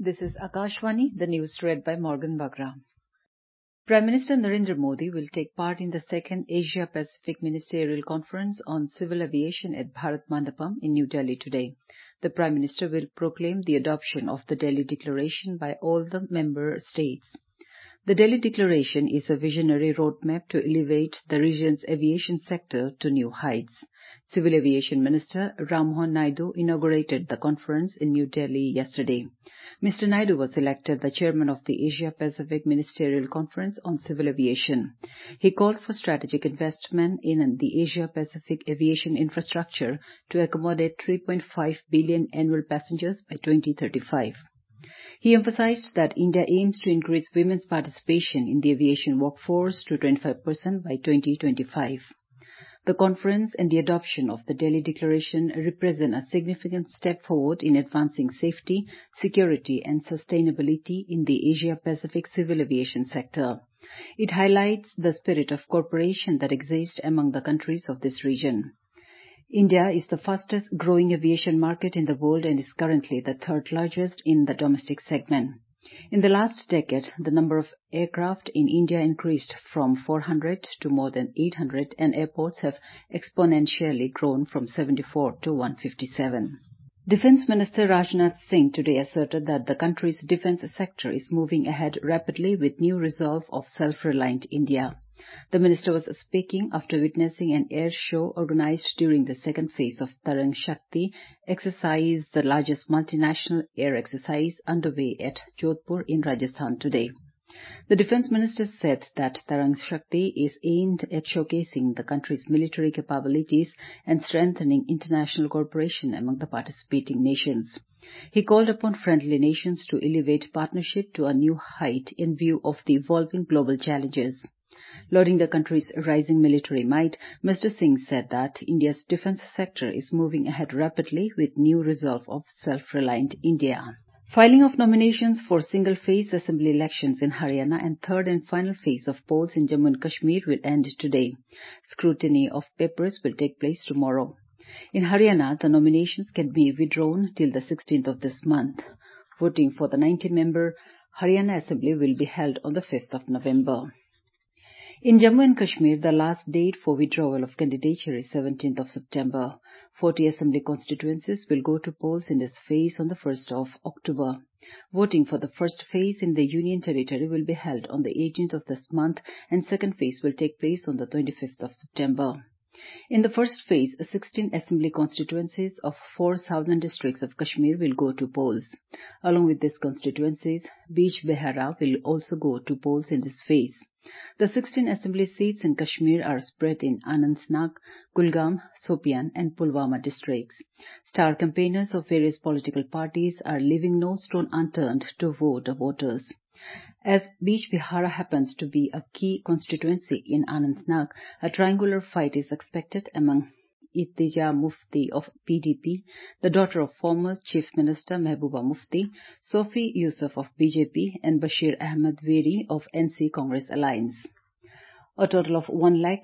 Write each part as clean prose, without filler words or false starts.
This is Akashvani, the news read by Morgan Bagra. Prime Minister Narendra Modi will take part in the second Asia-Pacific Ministerial Conference on Civil Aviation at Bharat Mandapam in New Delhi today. The Prime Minister will proclaim the adoption of the Delhi Declaration by all the member states. The Delhi Declaration is a visionary roadmap to elevate the region's aviation sector to new heights. Civil Aviation Minister Ram Mohan Naidu inaugurated the conference in New Delhi yesterday. Mr. Naidu was elected the chairman of the Asia-Pacific Ministerial Conference on Civil Aviation. He called for strategic investment in the Asia-Pacific aviation infrastructure to accommodate 3.5 billion annual passengers by 2035. He emphasized that India aims to increase women's participation in the aviation workforce to 25% by 2025. The conference and the adoption of the Delhi Declaration represent a significant step forward in advancing safety, security and sustainability in the Asia-Pacific civil aviation sector. It highlights the spirit of cooperation that exists among the countries of this region. India is the fastest growing aviation market in the world and is currently the third largest in the domestic segment. In the last decade, the number of aircraft in India increased from 400 to more than 800, and airports have exponentially grown from 74 to 157. Defence Minister Rajnath Singh today asserted that the country's defence sector is moving ahead rapidly with new resolve of self-reliant India. The minister was speaking after witnessing an air show organized during the second phase of Tarang Shakti exercise, the largest multinational air exercise underway at Jodhpur in Rajasthan today. The defence minister said that Tarang Shakti is aimed at showcasing the country's military capabilities and strengthening international cooperation among the participating nations. He called upon friendly nations to elevate partnership to a new height in view of the evolving global challenges. Lauding the country's rising military might, Mr. Singh said that India's defence sector is moving ahead rapidly with new resolve of self-reliant India. Filing of nominations for single-phase assembly elections in Haryana and third and final phase of polls in Jammu and Kashmir will end today. Scrutiny of papers will take place tomorrow. In Haryana, the nominations can be withdrawn till the 16th of this month. Voting for the 90-member Haryana Assembly will be held on the 5th of November. In Jammu and Kashmir, the last date for withdrawal of candidature is 17th of September. 40 assembly constituencies will go to polls in this phase on the 1st of October. Voting for the first phase in the Union Territory will be held on the 18th of this month, and second phase will take place on the 25th of September. In the first phase, 16 assembly constituencies of 4 southern districts of Kashmir will go to polls. Along with these constituencies, Bij Behara will also go to polls in this phase. The 16 assembly seats in Kashmir are spread in Anantnag, Kulgam, Shopian and Pulwama districts. Star campaigners of various political parties are leaving no stone unturned to vote the voters. As Bij Behara happens to be a key constituency in Anantnag, a triangular fight is expected among Irtija Mufti of PDP, the daughter of former Chief Minister Mehbooba Mufti, Sophie Yusuf of BJP, and Bashir Ahmed Veri of NC Congress Alliance. A total of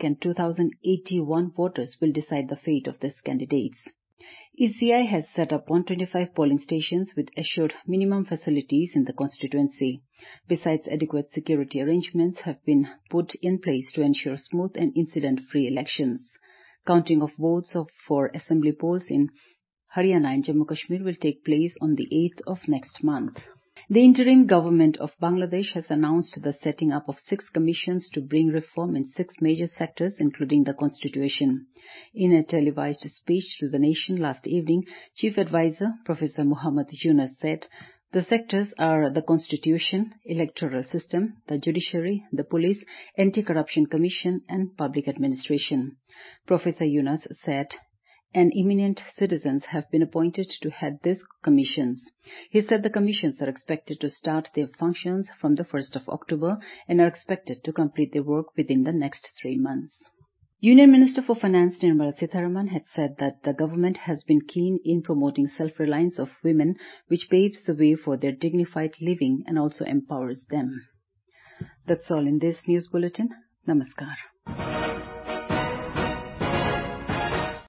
102,081 voters will decide the fate of these candidates. ECI has set up 125 polling stations with assured minimum facilities in the constituency. Besides, adequate security arrangements have been put in place to ensure smooth and incident-free elections. Counting of votes for assembly polls in Haryana and Jammu Kashmir will take place on the 8th of next month. The interim government of Bangladesh has announced the setting up of 6 commissions to bring reform in 6 major sectors, including the constitution. In a televised speech to the nation last evening, Chief Advisor Professor Muhammad Yunus said, the sectors are the Constitution, Electoral System, the Judiciary, the Police, Anti-Corruption Commission and Public Administration. Professor Yunus said, eminent citizens have been appointed to head these commissions. He said the commissions are expected to start their functions from the 1st of October and are expected to complete their work within the next 3 months. Union Minister for Finance Nirmala Sitharaman had said that the government has been keen in promoting self-reliance of women, which paves the way for their dignified living and also empowers them. That's all in this news bulletin. Namaskar.